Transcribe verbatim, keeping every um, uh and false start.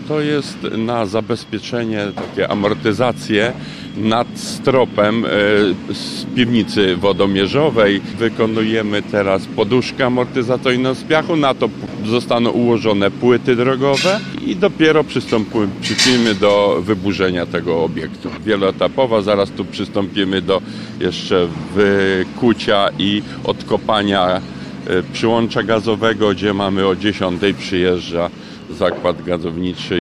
To jest na zabezpieczenie, takie amortyzacje nad stropem z piwnicy wodomierzowej. Wykonujemy teraz poduszkę amortyzacyjną z piachu, na to zostaną ułożone płyty drogowe i dopiero przystąpimy do wyburzenia tego obiektu. Wieloetapowa, zaraz tu przystąpimy do jeszcze wykucia i odkopania przyłącza gazowego, gdzie mamy o dziesiątej przyjeżdża zakład gazowniczy